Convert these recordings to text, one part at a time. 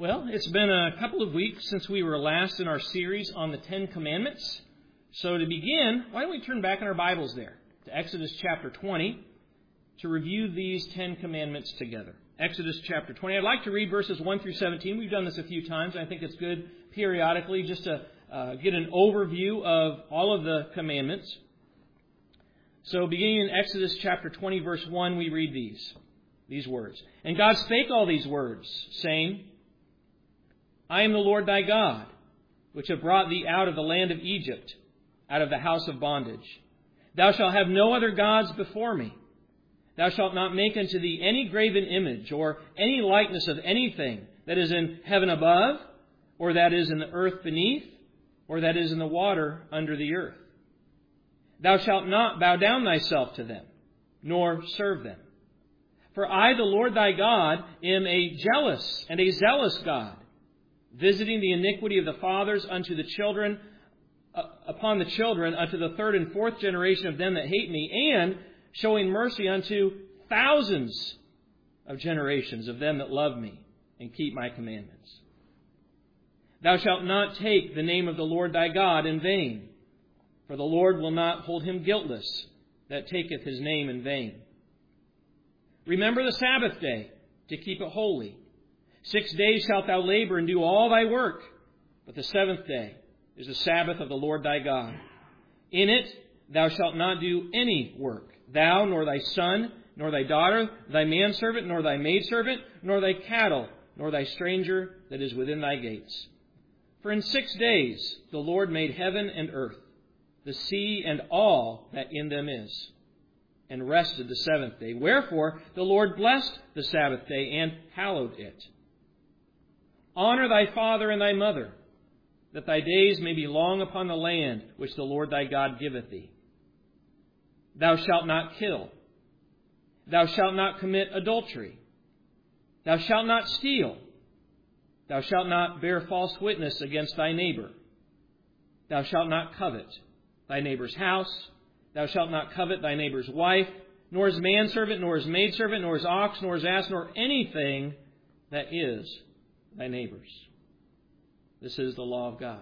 Well, it's been a couple of weeks since we were last in our series on the Ten Commandments. So to begin, why don't we turn back in our Bibles there to Exodus chapter 20 to review these Ten Commandments together. Exodus chapter 20. I'd like to read verses 1 through 17. We've done this a few times. I think it's good periodically just to get an overview of all of the commandments. So beginning in Exodus chapter 20, verse 1, we read these words. And God spake all these words, saying, I am the Lord thy God, which have brought thee out of the land of Egypt, out of the house of bondage. Thou shalt have no other gods before me. Thou shalt not make unto thee any graven image, or any likeness of anything that is in heaven above, or that is in the earth beneath, or that is in the water under the earth. Thou shalt not bow down thyself to them, nor serve them. For I, the Lord thy God, am a jealous and a zealous God, visiting the iniquity of the fathers unto the children, upon the children, unto the third and fourth generation of them that hate me, and showing mercy unto thousands of generations of them that love me and keep my commandments. Thou shalt not take the name of the Lord thy God in vain, for the Lord will not hold him guiltless that taketh his name in vain. Remember the Sabbath day to keep it holy. 6 days shalt thou labor and do all thy work, but the seventh day is the Sabbath of the Lord thy God. In it thou shalt not do any work, thou, nor thy son, nor thy daughter, thy manservant, nor thy maidservant, nor thy cattle, nor thy stranger that is within thy gates. For in 6 days the Lord made heaven and earth, the sea and all that in them is, and rested the seventh day. Wherefore the Lord blessed the Sabbath day and hallowed it. Honor thy father and thy mother, that thy days may be long upon the land which the Lord thy God giveth thee. Thou shalt not kill. Thou shalt not commit adultery. Thou shalt not steal. Thou shalt not bear false witness against thy neighbor. Thou shalt not covet thy neighbor's house. Thou shalt not covet thy neighbor's wife, nor his manservant, nor his maidservant, nor his ox, nor his ass, nor anything that is thy neighbor's. This is the law of God.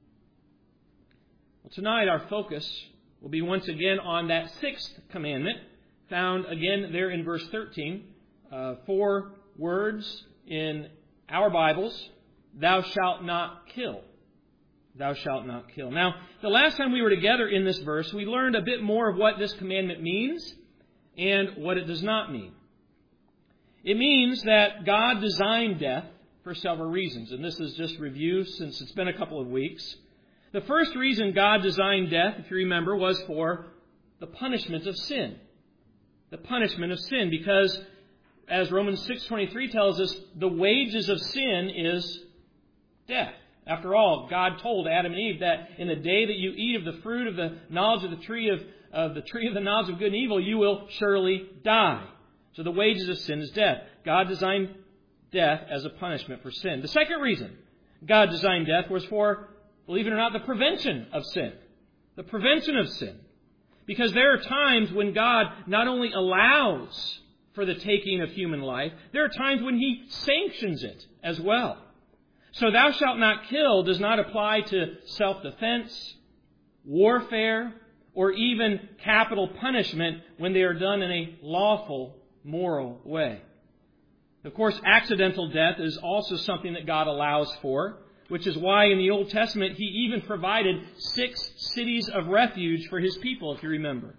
Well, tonight our focus will be once again on that sixth commandment, found again there in verse 13. 4 words in our Bibles. Thou shalt not kill. Thou shalt not kill. Now, the last time we were together in this verse, we learned a bit more of what this commandment means and what it does not mean. It means that God designed death for several reasons. And this is just review since it's been a couple of weeks. The first reason God designed death, if you remember, was for the punishment of sin. The punishment of sin. Because, as Romans 6:23 tells us, the wages of sin is death. After all, God told Adam and Eve that in the day that you eat of the fruit of the knowledge of the tree of the knowledge of good and evil, you will surely die. So the wages of sin is death. God designed death as a punishment for sin. The second reason God designed death was for, believe it or not, the prevention of sin. The prevention of sin. Because there are times when God not only allows for the taking of human life, there are times when He sanctions it as well. So thou shalt not kill does not apply to self-defense, warfare, or even capital punishment when they are done in a lawful, moral way. Of course, accidental death is also something that God allows for, which is why in the Old Testament He even provided 6 cities of refuge for His people, if you remember.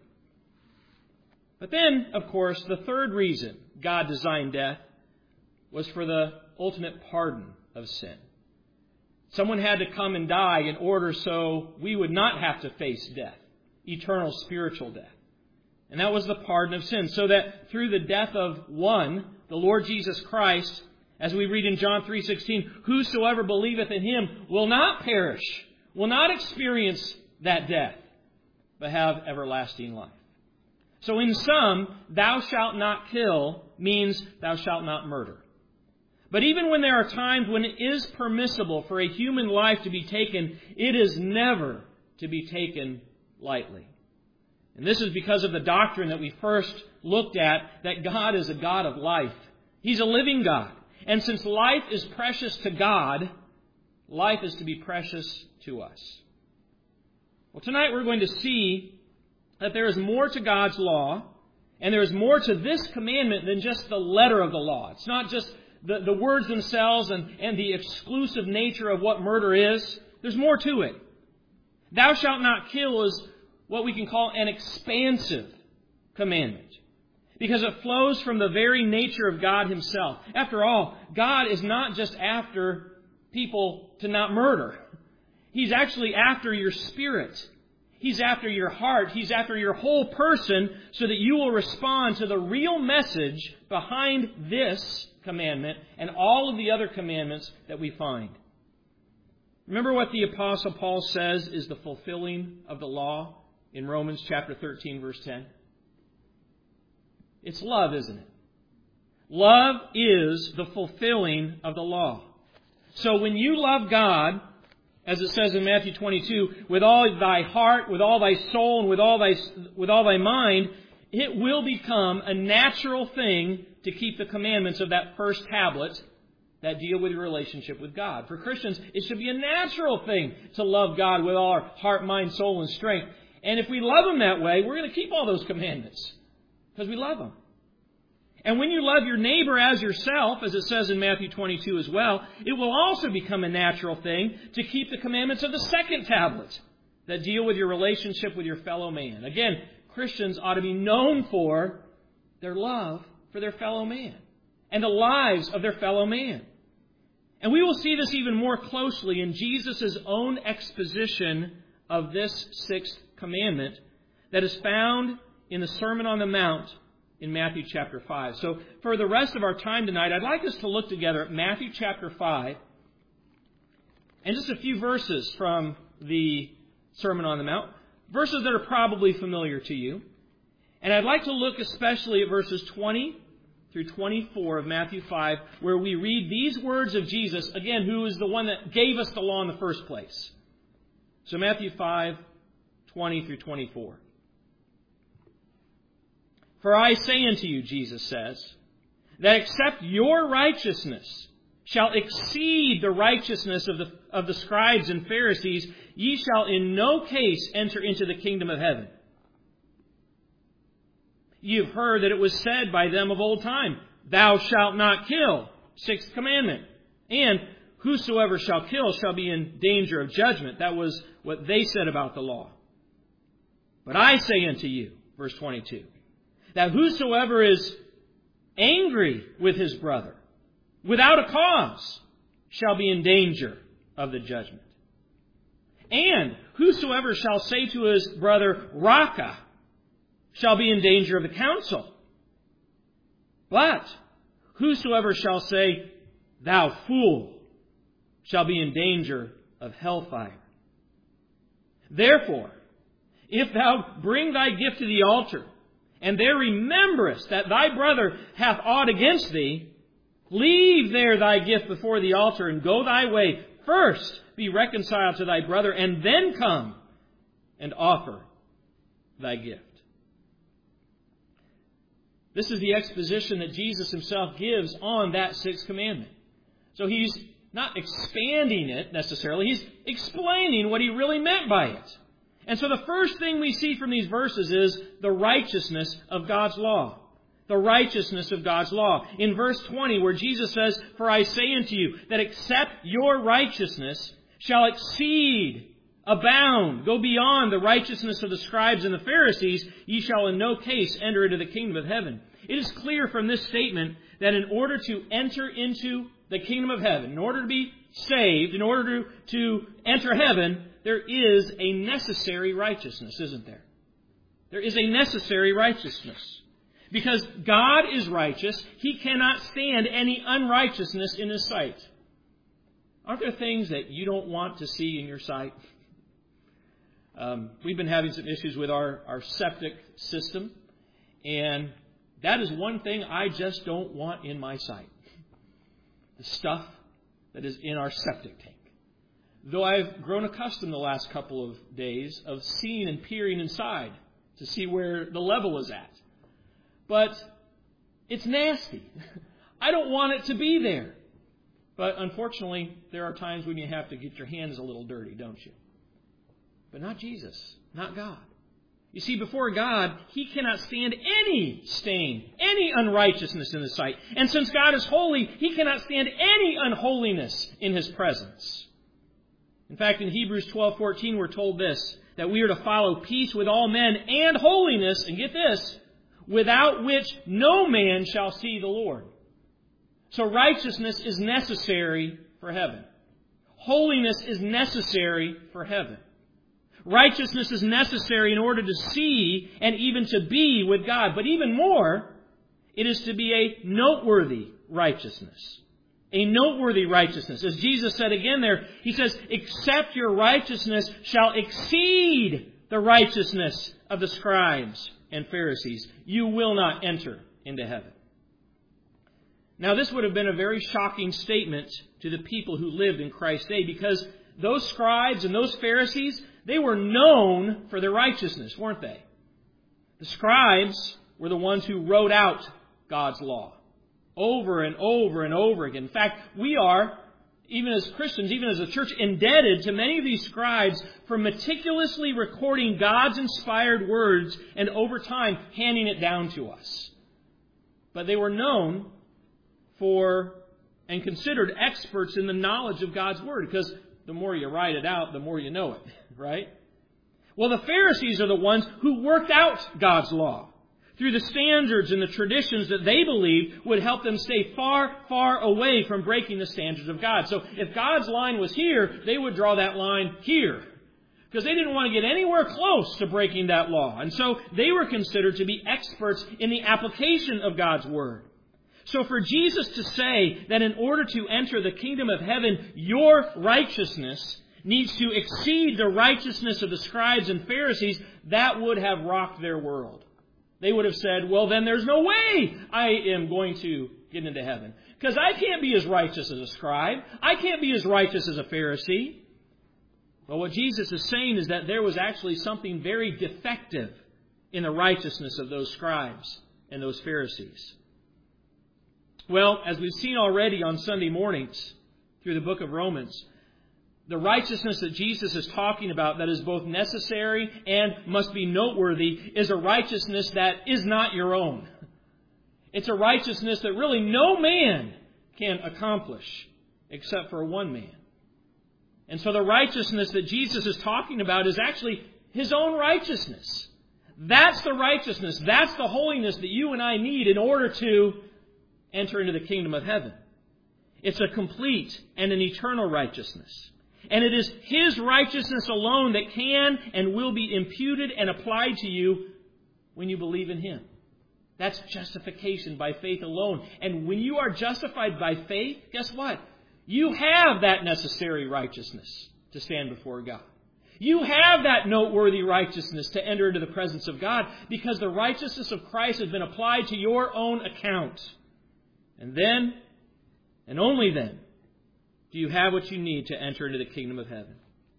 But then, of course, the third reason God designed death was for the ultimate pardon of sin. Someone had to come and die in order so we would not have to face death, eternal spiritual death. And that was the pardon of sin. So that through the death of one, the Lord Jesus Christ, as we read in John 3:16, whosoever believeth in Him will not perish, will not experience that death, but have everlasting life. So in sum, thou shalt not kill means thou shalt not murder. But even when there are times when it is permissible for a human life to be taken, it is never to be taken lightly. And this is because of the doctrine that we first looked at, that God is a God of life. He's a living God. And since life is precious to God, life is to be precious to us. Well, tonight we're going to see that there is more to God's law, and there is more to this commandment than just the letter of the law. It's not just the words themselves and the exclusive nature of what murder is. There's more to it. Thou shalt not kill is what we can call an expansive commandment, because it flows from the very nature of God Himself. After all, God is not just after people to not murder. He's actually after your spirit. He's after your heart. He's after your whole person, so that you will respond to the real message behind this commandment and all of the other commandments that we find. Remember what the Apostle Paul says is the fulfilling of the law in Romans chapter 13, verse 10? It's love, isn't it? Love is the fulfilling of the law. So when you love God, as it says in Matthew 22, with all thy heart, with all thy soul, and with all thy mind, it will become a natural thing to keep the commandments of that first tablet that deal with your relationship with God. For Christians, it should be a natural thing to love God with all our heart, mind, soul, and strength. And if we love Him that way, we're going to keep all those commandments because we love Him. And when you love your neighbor as yourself, as it says in Matthew 22 as well, it will also become a natural thing to keep the commandments of the second tablet that deal with your relationship with your fellow man. Again, Christians ought to be known for their love for their fellow man and the lives of their fellow man. And we will see this even more closely in Jesus' own exposition of this sixth commandment that is found in the Sermon on the Mount in Matthew chapter 5. So for the rest of our time tonight, I'd like us to look together at Matthew chapter 5 and just a few verses from the Sermon on the Mount, verses that are probably familiar to you. And I'd like to look especially at verses 20 through 24 of Matthew 5, where we read these words of Jesus, again, who is the one that gave us the law in the first place. So Matthew 5, 20 through 24. For I say unto you, Jesus says, that except your righteousness shall exceed the righteousness of the scribes and Pharisees, ye shall in no case enter into the kingdom of heaven. Ye have heard that it was said by them of old time, Thou shalt not kill, sixth commandment. And whosoever shall kill shall be in danger of judgment. That was what they said about the law. But I say unto you, verse 22, that whosoever is angry with his brother without a cause shall be in danger of the judgment. And whosoever shall say to his brother, Raca, shall be in danger of the council. But whosoever shall say, Thou fool, shall be in danger of hellfire. Therefore, if thou bring thy gift to the altar, and there rememberest that thy brother hath aught against thee, leave there thy gift before the altar, and go thy way. First be reconciled to thy brother, and then come and offer thy gift. This is the exposition that Jesus Himself gives on that sixth commandment. So He's not expanding it necessarily. He's explaining what He really meant by it. And so the first thing we see from these verses is the righteousness of God's law. The righteousness of God's law. In verse 20, where Jesus says, For I say unto you, that except your righteousness shall exceed, abound, go beyond the righteousness of the scribes and the Pharisees, ye shall in no case enter into the kingdom of heaven. It is clear from this statement that in order to enter into the kingdom of heaven, in order to be saved, in order to enter heaven, there is a necessary righteousness, isn't there? There is a necessary righteousness. Because God is righteous, He cannot stand any unrighteousness in His sight. Aren't there things that you don't want to see in your sight? We've been having some issues with our septic system, and that is one thing I just don't want in my sight. The stuff that is in our septic tank. Though I've grown accustomed the last couple of days of seeing and peering inside to see where the level is at. But it's nasty. I don't want it to be there. But unfortunately, there are times when you have to get your hands a little dirty, don't you? But not Jesus, not God. You see, before God, He cannot stand any stain, any unrighteousness in His sight. And since God is holy, He cannot stand any unholiness in His presence. In fact, in Hebrews 12:14, we're told this, that we are to follow peace with all men and holiness, and get this, without which no man shall see the Lord. So righteousness is necessary for heaven. Holiness is necessary for heaven. Righteousness is necessary in order to see and even to be with God. But even more, it is to be a noteworthy righteousness. A noteworthy righteousness. As Jesus said again there, He says, except your righteousness shall exceed the righteousness of the scribes and Pharisees, you will not enter into heaven. Now, this would have been a very shocking statement to the people who lived in Christ's day, because those scribes and those Pharisees, they were known for their righteousness, weren't they? The scribes were the ones who wrote out God's law over and over and over again. In fact, we are, even as Christians, even as a church, indebted to many of these scribes for meticulously recording God's inspired words and over time handing it down to us. But they were known for and considered experts in the knowledge of God's Word, because the more you write it out, the more you know it, right? Well, the Pharisees are the ones who worked out God's law through the standards and the traditions that they believed would help them stay far, far away from breaking the standards of God. So if God's line was here, they would draw that line here, because they didn't want to get anywhere close to breaking that law. And so they were considered to be experts in the application of God's Word. So for Jesus to say that in order to enter the kingdom of heaven, your righteousness needs to exceed the righteousness of the scribes and Pharisees, that would have rocked their world. They would have said, well, then there's no way I am going to get into heaven, because I can't be as righteous as a scribe. I can't be as righteous as a Pharisee. But what Jesus is saying is that there was actually something very defective in the righteousness of those scribes and those Pharisees. Well, as we've seen already on Sunday mornings through the book of Romans, the righteousness that Jesus is talking about that is both necessary and must be noteworthy is a righteousness that is not your own. It's a righteousness that really no man can accomplish except for one man. And so the righteousness that Jesus is talking about is actually His own righteousness. That's the righteousness. That's the holiness that you and I need in order to enter into the kingdom of heaven. It's a complete and an eternal righteousness. And it is His righteousness alone that can and will be imputed and applied to you when you believe in Him. That's justification by faith alone. And when you are justified by faith, guess what? You have that necessary righteousness to stand before God. You have that noteworthy righteousness to enter into the presence of God, because the righteousness of Christ has been applied to your own account. And then, and only then, do you have what you need to enter into the kingdom of heaven.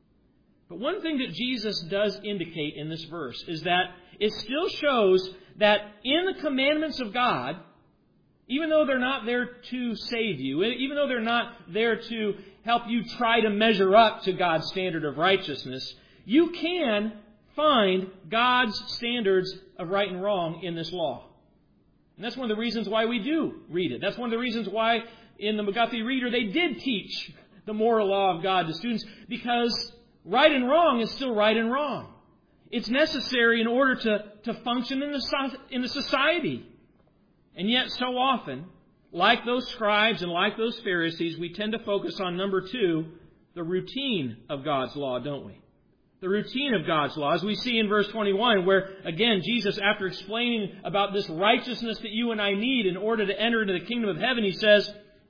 But one thing that Jesus does indicate in this verse is that it still shows that in the commandments of God, even though they're not there to save you, even though they're not there to help you try to measure up to God's standard of righteousness, you can find God's standards of right and wrong in this law. And that's one of the reasons why we do read it. That's one of the reasons why in the McGuffey Reader they did teach the moral law of God to students, because right and wrong is still right and wrong. It's necessary in order to function in the society. And yet so often, like those scribes and like those Pharisees, we tend to focus on number 2, the routine of God's law, don't we? The routine of God's law, as we see in verse 21, where, again, Jesus, after explaining about this righteousness that you and I need in order to enter into the kingdom of heaven, He says,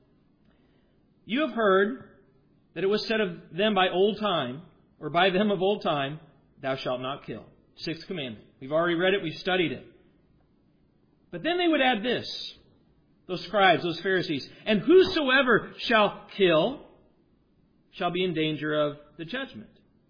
you have heard that it was said of them by old time, or by them of old time, thou shalt not kill. 6th commandment. We've already read it, we've studied it. But then they would add this, those scribes, those Pharisees, and whosoever shall kill shall be in danger of the judgment.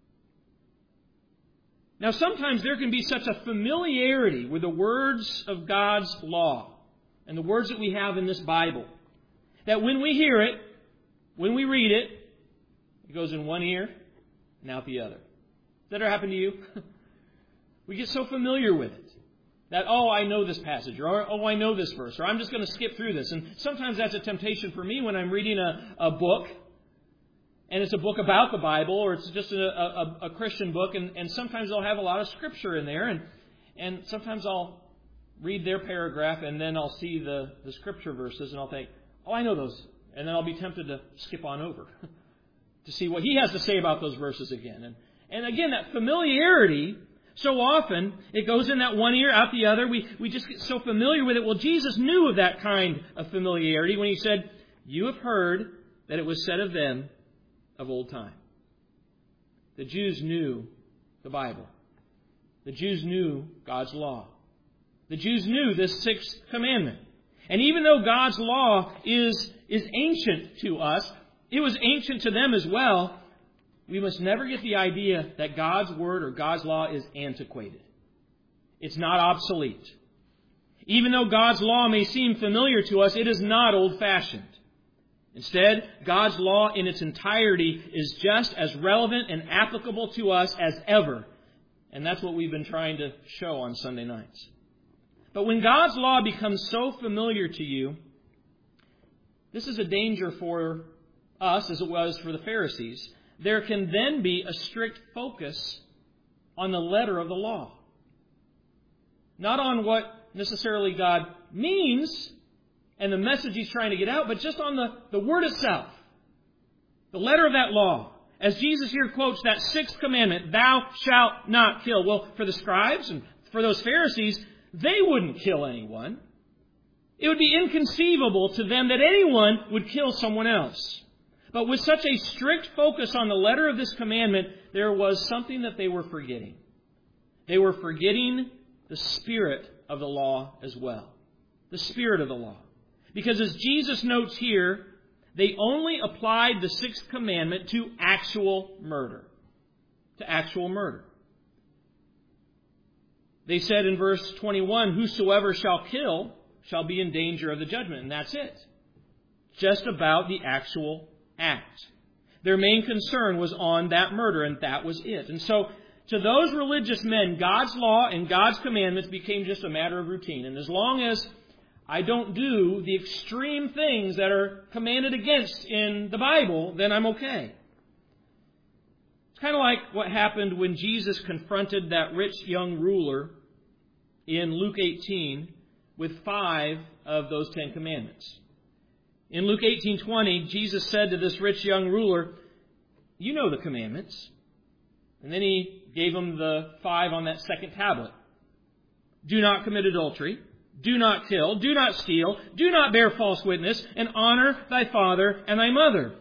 Now, sometimes there can be such a familiarity with the words of God's law and the words that we have in this Bible That when we hear it, when we read it, it goes in one ear and out the other. Has that ever happened to you? We get so familiar with it that, oh, I know this passage, or oh, I know this verse, or I'm just going to skip through this. And sometimes that's a temptation for me when I'm reading a book, and it's a book about the Bible, or it's just a Christian book, and sometimes they'll have a lot of Scripture in there, and sometimes I'll read their paragraph, and then I'll see the Scripture verses, and I'll think, oh, I know those. And then I'll be tempted to skip on over to see what he has to say about those verses again. And again, that familiarity, so often it goes in that one ear, out the other. We just get so familiar with it. Well, Jesus knew of that kind of familiarity when he said, "You have heard that it was said of them of old time." The Jews knew the Bible. The Jews knew God's law. The Jews knew this sixth commandment. And even though God's law is ancient to us, it was ancient to them as well. We must never get the idea that God's word or God's law is antiquated. It's not obsolete. Even though God's law may seem familiar to us, it is not old-fashioned. Instead, God's law in its entirety is just as relevant and applicable to us as ever. And that's what we've been trying to show on Sunday nights. But when God's law becomes so familiar to you, this is a danger for us as it was for the Pharisees. There can then be a strict focus on the letter of the law. Not on what necessarily God means and the message He's trying to get out, but just on the word itself. The letter of that law. As Jesus here quotes that sixth commandment, "Thou shalt not kill." Well, for the scribes and for those Pharisees, they wouldn't kill anyone. It would be inconceivable to them that anyone would kill someone else. But with such a strict focus on the letter of this commandment, there was something that they were forgetting. They were forgetting the spirit of the law as well. The spirit of the law. Because as Jesus notes here, they only applied the sixth commandment to actual murder. To actual murder. They said in verse 21, "Whosoever shall kill shall be in danger of the judgment." And that's it. Just about the actual act. Their main concern was on that murder, and that was it. And so, to those religious men, God's law and God's commandments became just a matter of routine. And as long as I don't do the extreme things that are commanded against in the Bible, then I'm okay. It's kind of like what happened when Jesus confronted that rich young ruler in Luke 18 with 5 of those 10 commandments. In Luke 18:20, Jesus said to this rich young ruler, "You know the commandments." And then He gave him the 5 on that second tablet. "Do not commit adultery. Do not kill. Do not steal. Do not bear false witness. And honor thy father and thy mother."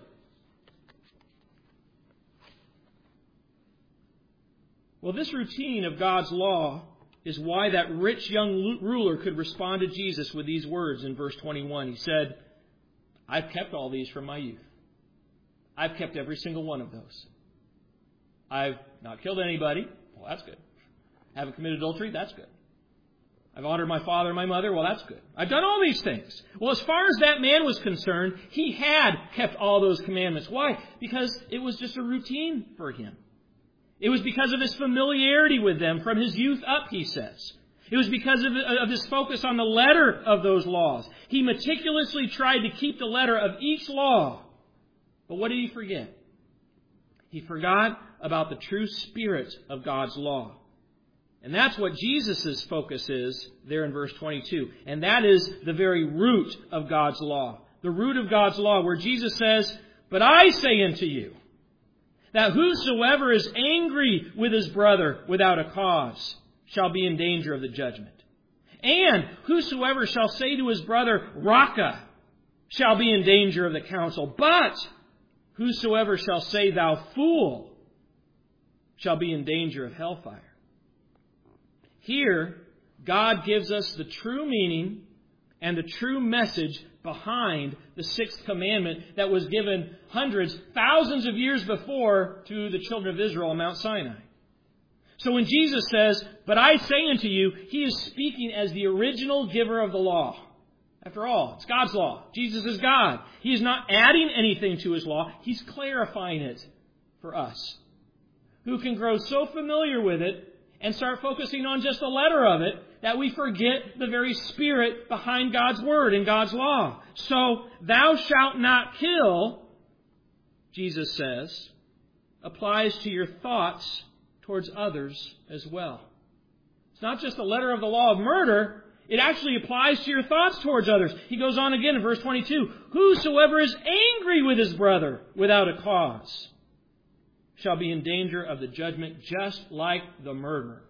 Well, this routine of God's law is why that rich young ruler could respond to Jesus with these words in verse 21. He said, "I've kept all these from my youth. I've kept every single one of those. I've not killed anybody." Well, that's good. I haven't committed adultery. That's good. I've honored my father and my mother. Well, that's good. I've done all these things. Well, as far as that man was concerned, he had kept all those commandments. Why? Because it was just a routine for him. It was because of his familiarity with them from his youth up, he says. It was because of his focus on the letter of those laws. He meticulously tried to keep the letter of each law. But what did he forget? He forgot about the true spirit of God's law. And that's what Jesus' focus is there in verse 22. And that is the very root of God's law. The root of God's law, where Jesus says, "But I say unto you, that whosoever is angry with his brother without a cause shall be in danger of the judgment. And whosoever shall say to his brother, Raca, shall be in danger of the council. But whosoever shall say, Thou fool, shall be in danger of hellfire." Here, God gives us the true meaning and the true message behind the sixth commandment that was given hundreds, thousands of years before to the children of Israel on Mount Sinai. So when Jesus says, "But I say unto you," He is speaking as the original giver of the law. After all, it's God's law. Jesus is God. He is not adding anything to His law. He's clarifying it for us, who can grow so familiar with it and start focusing on just the letter of it that we forget the very spirit behind God's Word and God's law. So, thou shalt not kill, Jesus says, applies to your thoughts towards others as well. It's not just the letter of the law of murder. It actually applies to your thoughts towards others. He goes on again in verse 22. Whosoever is angry with his brother without a cause shall be in danger of the judgment, just like the murderer.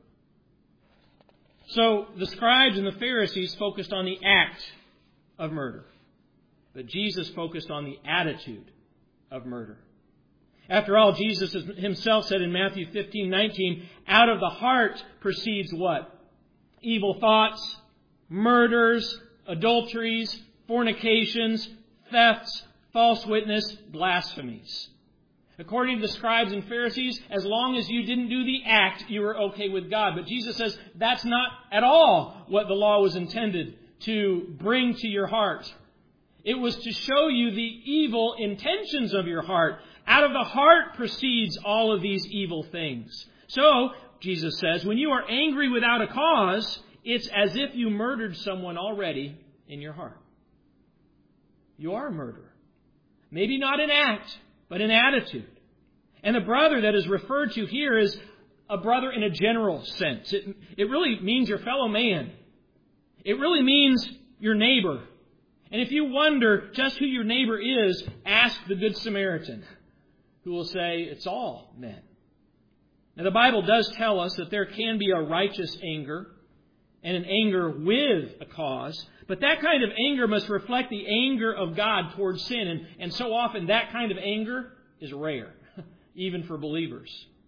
So the scribes and the Pharisees focused on the act of murder, but Jesus focused on the attitude of murder. After all, Jesus Himself said in Matthew 15:19, out of the heart proceeds what? Evil thoughts, murders, adulteries, fornications, thefts, false witness, blasphemies. According to the scribes and Pharisees, as long as you didn't do the act, you were okay with God. But Jesus says that's not at all what the law was intended to bring to your heart. It was to show you the evil intentions of your heart. Out of the heart proceeds all of these evil things. So, Jesus says, when you are angry without a cause, it's as if you murdered someone already in your heart. You are a murderer. Maybe not in act, but in attitude. And the brother that is referred to here is a brother in a general sense. It really means your fellow man. It really means your neighbor. And if you wonder just who your neighbor is, ask the Good Samaritan, who will say it's all men. Now the Bible does tell us that there can be a righteous anger and an anger with a cause, but that kind of anger must reflect the anger of God towards sin, and so often that kind of anger is rare, even for believers.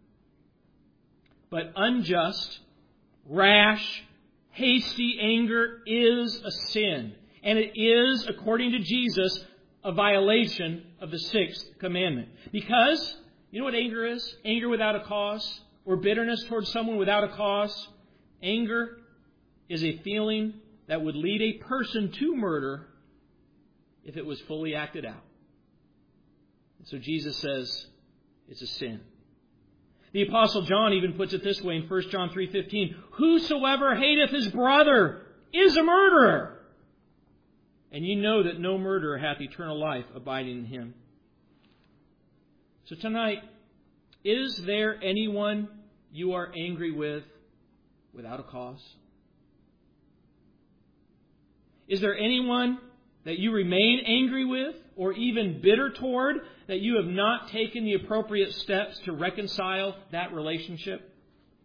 But unjust, rash, hasty anger is a sin, and it is, according to Jesus, a violation of the sixth commandment. Because, you know what anger is? Anger without a cause, or bitterness towards someone without a cause. Anger is a feeling that would lead a person to murder if it was fully acted out. And so Jesus says it's a sin. The Apostle John even puts it this way in 1 John 3:15. Whosoever hateth his brother is a murderer. And ye know that no murderer hath eternal life abiding in him. So tonight, is there anyone you are angry with without a cause? Is there anyone that you remain angry with or even bitter toward that you have not taken the appropriate steps to reconcile that relationship?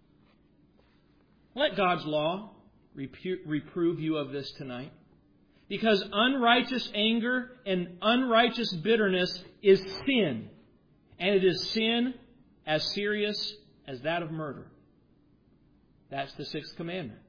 Let God's law reprove you of this tonight. Because unrighteous anger and unrighteous bitterness is sin. And it is sin as serious as that of murder. That's the sixth commandment.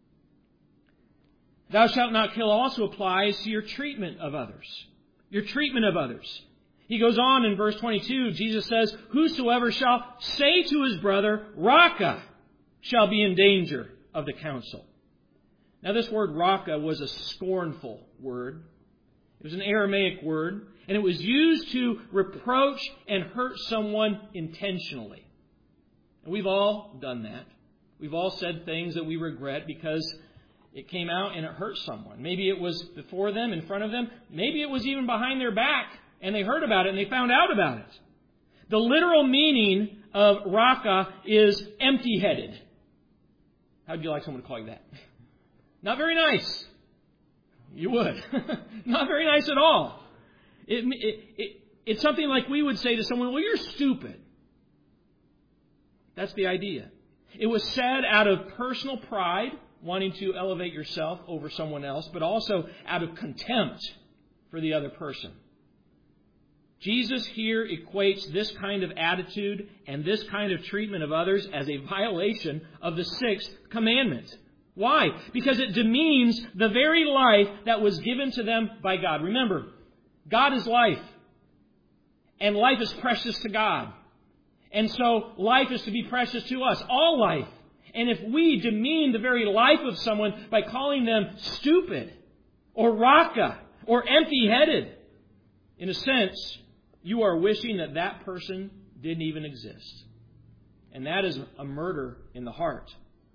Thou shalt not kill also applies to your treatment of others. Your treatment of others. He goes on in verse 22, Jesus says, whosoever shall say to his brother, Raka, shall be in danger of the council. Now this word Raka was a scornful word. It was an Aramaic word, and it was used to reproach and hurt someone intentionally. And we've all done that. We've all said things that we regret because it came out and it hurt someone. Maybe it was before them, in front of them. Maybe it was even behind their back and they heard about it and they found out about it. The literal meaning of Raka is empty-headed. How'd you like someone to call you that? Not very nice. You would. Not very nice at all. It's something like we would say to someone, well, you're stupid. That's the idea. It was said out of personal pride, wanting to elevate yourself over someone else, but also out of contempt for the other person. Jesus here equates this kind of attitude and this kind of treatment of others as a violation of the sixth commandment. Why? Because it demeans the very life that was given to them by God. Remember, God is life, and life is precious to God. And so life is to be precious to us, all life. And if we demean the very life of someone by calling them stupid or raka, or empty-headed. In a sense, you are wishing that that person didn't even exist. And that is a murder in the heart.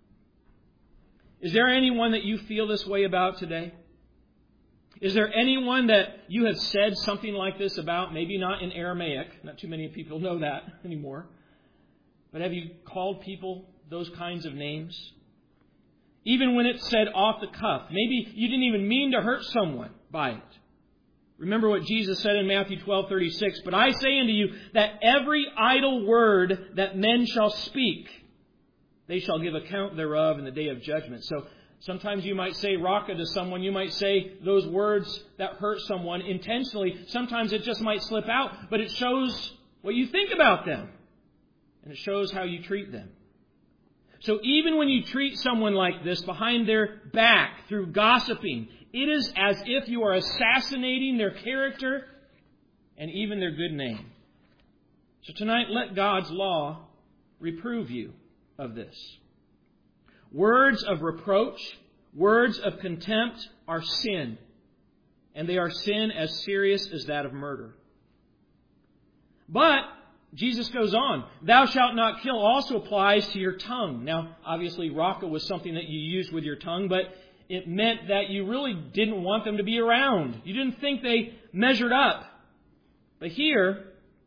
Is there anyone that you feel this way about today? Is there anyone that you have said something like this about? Maybe not in Aramaic. Not too many people know that anymore. But have you called people those kinds of names? Even when it's said off the cuff. Maybe you didn't even mean to hurt someone by it. Remember what Jesus said in Matthew 12:36. But I say unto you that every idle word that men shall speak, they shall give account thereof in the day of judgment. So sometimes you might say raka to someone. You might say those words that hurt someone intentionally. Sometimes it just might slip out. But it shows what you think about them. And it shows how you treat them. So even when you treat someone like this behind their back through gossiping, it is as if you are assassinating their character and even their good name. So tonight, let God's law reprove you of this. Words of reproach, words of contempt are sin. And they are sin as serious as that of murder. But Jesus goes on. Thou shalt not kill also applies to your tongue. Now, obviously, raka was something that you used with your tongue, but it meant that you really didn't want them to be around. You didn't think they measured up. But here,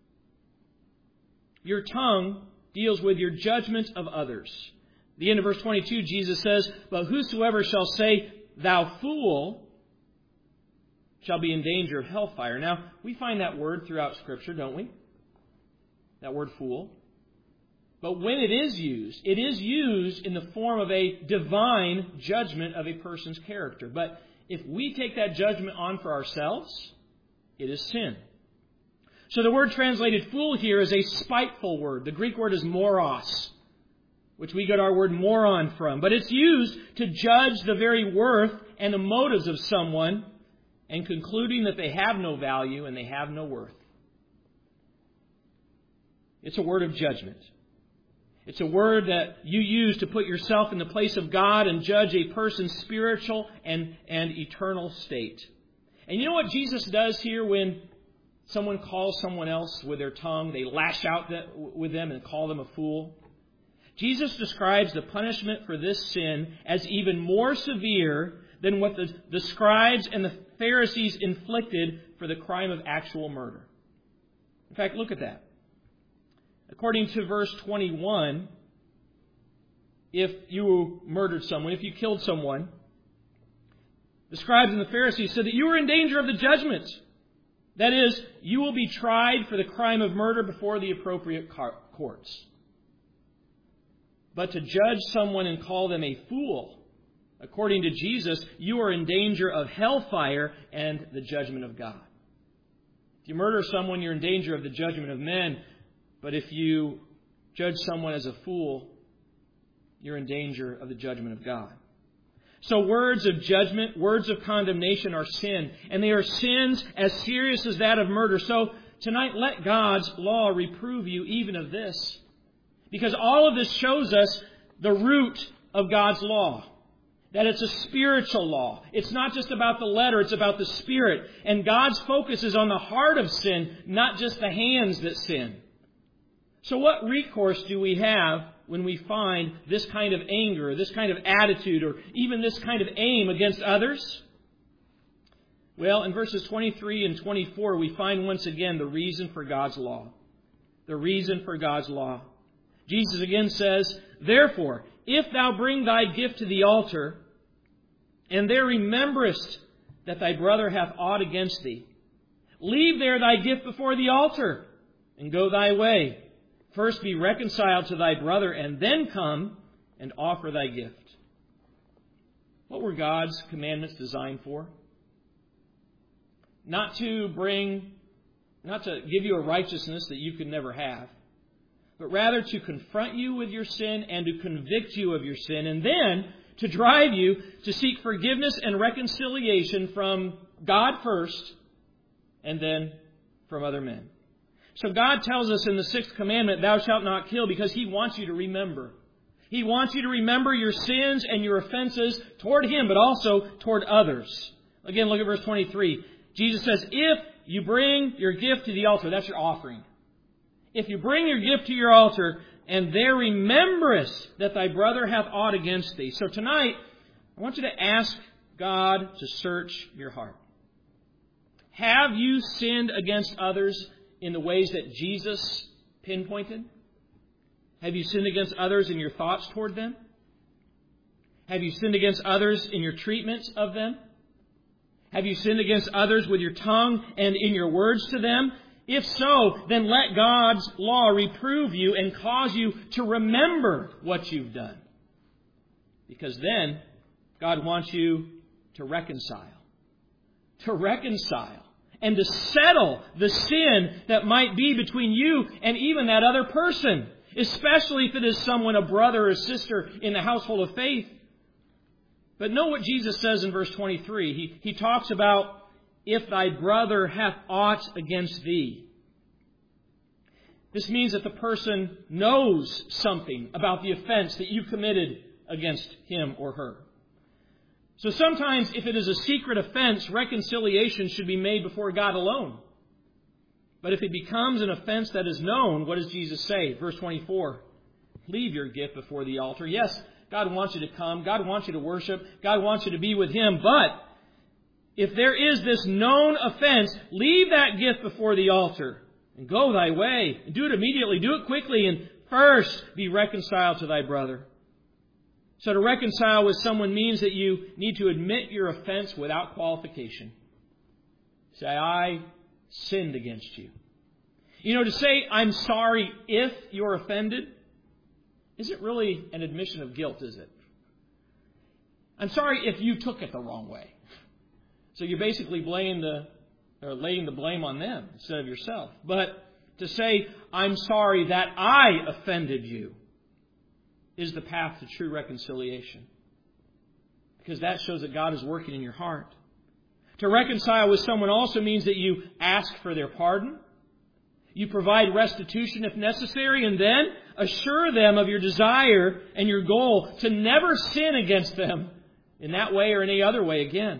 your tongue deals with your judgment of others. At the end of verse 22, Jesus says, But whosoever shall say, Thou fool, shall be in danger of hellfire. Now, we find that word throughout Scripture, don't we? That word fool. But when it is used in the form of a divine judgment of a person's character. But if we take that judgment on for ourselves, it is sin. So the word translated fool here is a spiteful word. The Greek word is moros, which we get our word moron from. But it's used to judge the very worth and the motives of someone and concluding that they have no value and they have no worth. It's a word of judgment. It's a word that you use to put yourself in the place of God and judge a person's spiritual and eternal state. And you know what Jesus does here when someone calls someone else with their tongue? They lash out with them and call them a fool. Jesus describes the punishment for this sin as even more severe than what the scribes and the Pharisees inflicted for the crime of actual murder. In fact, look at that. According to verse 21, if you murdered someone, if you killed someone, the scribes and the Pharisees said that you were in danger of the judgment. That is, you will be tried for the crime of murder before the appropriate courts. But to judge someone and call them a fool, according to Jesus, you are in danger of hellfire and the judgment of God. If you murder someone, you're in danger of the judgment of men. But if you judge someone as a fool, you're in danger of the judgment of God. So words of judgment, words of condemnation are sin. And they are sins as serious as that of murder. So tonight, let God's law reprove you even of this. Because all of this shows us the root of God's law. That it's a spiritual law. It's not just about the letter, it's about the spirit. And God's focus is on the heart of sin, not just the hands that sin. So what recourse do we have when we find this kind of anger, this kind of attitude, or even this kind of aim against others? Well, in verses 23 and 24, we find once again the reason for God's law. The reason for God's law. Jesus again says, Therefore, if thou bring thy gift to the altar, and there rememberest that thy brother hath aught against thee, leave there thy gift before the altar, and go thy way. First be reconciled to thy brother, and then come and offer thy gift. What were God's commandments designed for? Not to give you a righteousness that you could never have, but rather to confront you with your sin and to convict you of your sin, and then to drive you to seek forgiveness and reconciliation from God first, and then from other men. So God tells us in the 6th commandment, Thou shalt not kill, because He wants you to remember. He wants you to remember your sins and your offenses toward Him, but also toward others. Again, look at verse 23. Jesus says, if you bring your gift to the altar, that's your offering. If you bring your gift to your altar, and there rememberest that thy brother hath aught against thee. So tonight, I want you to ask God to search your heart. Have you sinned against others in the ways that Jesus pinpointed? Have you sinned against others in your thoughts toward them? Have you sinned against others in your treatment of them? Have you sinned against others with your tongue and in your words to them? If so, then let God's law reprove you and cause you to remember what you've done. Because then, God wants you to reconcile. To reconcile. And to settle the sin that might be between you and even that other person. Especially if it is someone, a brother or sister in the household of faith. But know what Jesus says in verse 23. He talks about, if thy brother hath aught against thee. This means that the person knows something about the offense that you committed against him or her. So sometimes if it is a secret offense, reconciliation should be made before God alone. But if it becomes an offense that is known, what does Jesus say? Verse 24, leave your gift before the altar. Yes, God wants you to come. God wants you to worship. God wants you to be with Him. But if there is this known offense, leave that gift before the altar and go thy way. And do it immediately. Do it quickly. And first be reconciled to thy brother. So to reconcile with someone means that you need to admit your offense without qualification. Say, I sinned against you. You know, to say, I'm sorry if you're offended, isn't really an admission of guilt, is it? I'm sorry if you took it the wrong way. So you're basically laying the blame on them instead of yourself. But to say, I'm sorry that I offended you, is the path to true reconciliation. Because that shows that God is working in your heart. To reconcile with someone also means that you ask for their pardon. You provide restitution if necessary, and then assure them of your desire and your goal to never sin against them in that way or any other way again.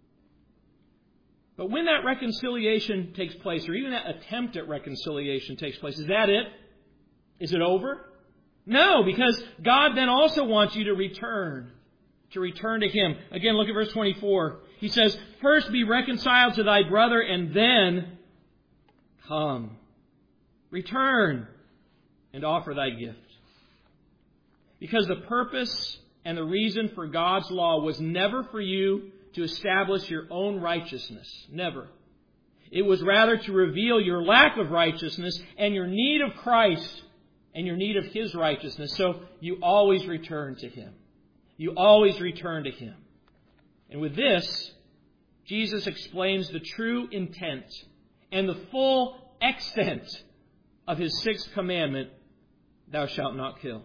But when that reconciliation takes place, or even that attempt at reconciliation takes place, is that it? Is it over? No, because God then also wants you to return to Him. Again, look at verse 24. He says, first be reconciled to thy brother, and then come. Return and offer thy gift. Because the purpose and the reason for God's law was never for you to establish your own righteousness. Never. It was rather to reveal your lack of righteousness and your need of Christ and your need of His righteousness. So you always return to Him. You always return to Him. And with this, Jesus explains the true intent and the full extent of His sixth commandment, thou shalt not kill.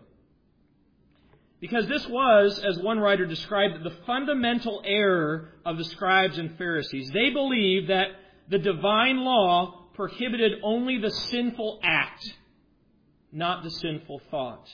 Because this was, as one writer described, the fundamental error of the scribes and Pharisees. They believed that the divine law prohibited only the sinful act, not the sinful thought.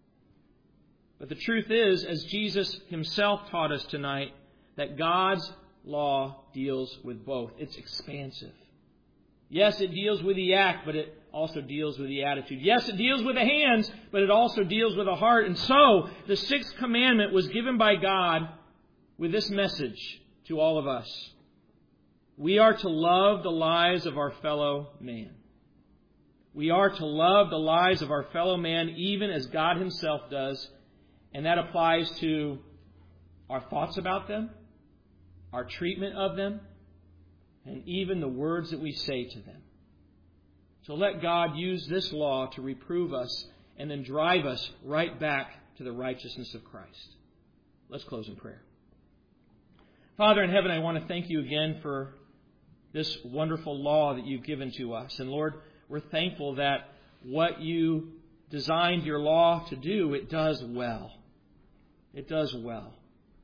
But the truth is, as Jesus Himself taught us tonight, that God's law deals with both. It's expansive. Yes, it deals with the act, but it also deals with the attitude. Yes, it deals with the hands, but it also deals with the heart. And so, the sixth commandment was given by God with this message to all of us. We are to love the lives of our fellow man. We are to love the lives of our fellow man even as God Himself does. And that applies to our thoughts about them, our treatment of them, and even the words that we say to them. So let God use this law to reprove us and then drive us right back to the righteousness of Christ. Let's close in prayer. Father in heaven, I want to thank You again for this wonderful law that You've given to us. And Lord, we're thankful that what You designed Your law to do, it does well. It does well.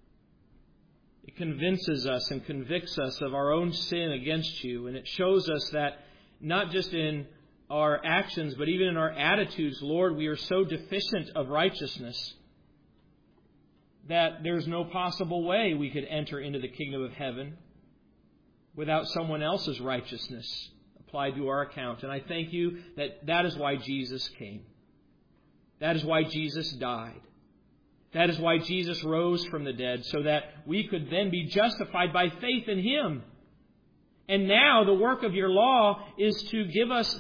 It convinces us and convicts us of our own sin against You. And it shows us that not just in our actions, but even in our attitudes, Lord, we are so deficient of righteousness that there's no possible way we could enter into the kingdom of heaven without someone else's righteousness applied to our account. And I thank you that that is why Jesus came. That is why Jesus died. That is why Jesus rose from the dead, so that we could then be justified by faith in Him. And now the work of your law is to give us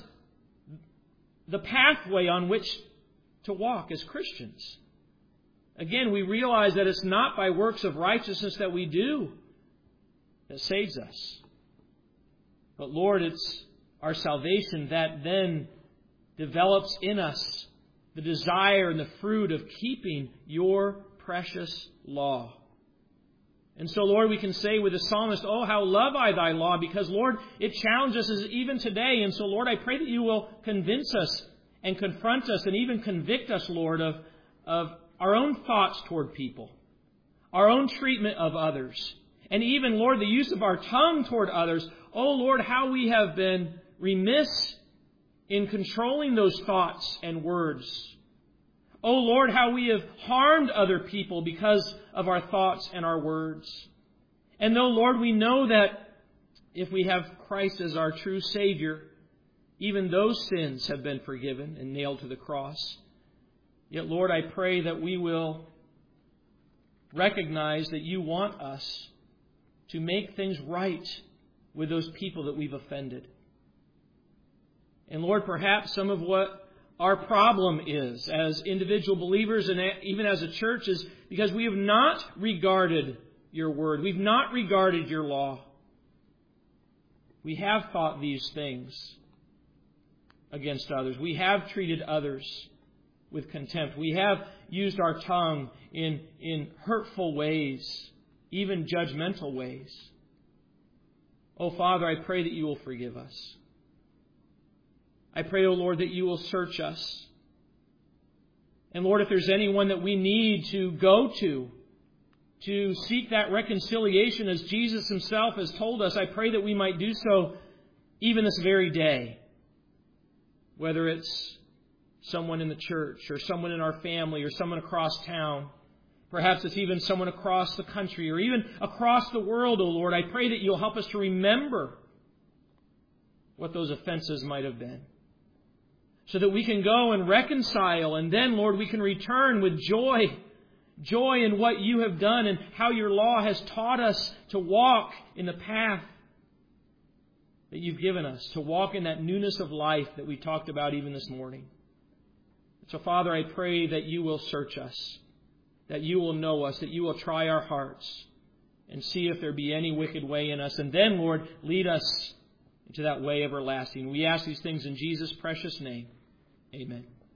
the pathway on which to walk as Christians. Again, we realize that it's not by works of righteousness that we do that saves us. But Lord, it's our salvation that then develops in us the desire and the fruit of keeping your precious law. And so, Lord, we can say with the psalmist, oh, how love I thy law, because, Lord, it challenges us even today. And so, Lord, I pray that you will convince us and confront us and even convict us, Lord, of our own thoughts toward people, our own treatment of others, and even, Lord, the use of our tongue toward others. Oh, Lord, how we have been remiss in controlling those thoughts and words. Oh, Lord, how we have harmed other people because of our thoughts and our words. And though, Lord, we know that if we have Christ as our true Savior, even those sins have been forgiven and nailed to the cross. Yet, Lord, I pray that we will recognize that you want us to make things right with those people that we've offended. And Lord, perhaps some of what our problem is as individual believers and even as a church is because we have not regarded your word. We've not regarded your law. We have thought these things against others. We have treated others with contempt. We have used our tongue in hurtful ways, even judgmental ways. Oh, Father, I pray that you will forgive us. I pray, O Lord, that you will search us. And Lord, if there's anyone that we need to go to seek that reconciliation as Jesus himself has told us, I pray that we might do so even this very day. Whether it's someone in the church or someone in our family or someone across town. Perhaps it's even someone across the country or even across the world, O Lord. I pray that you'll help us to remember what those offenses might have been, so that we can go and reconcile, and then, Lord, we can return with joy in what you have done and how your law has taught us to walk in the path that you've given us, to walk in that newness of life that we talked about even this morning. So, Father, I pray that you will search us, that you will know us, that you will try our hearts and see if there be any wicked way in us. And then, Lord, lead us into that way everlasting. We ask these things in Jesus' precious name. Amen.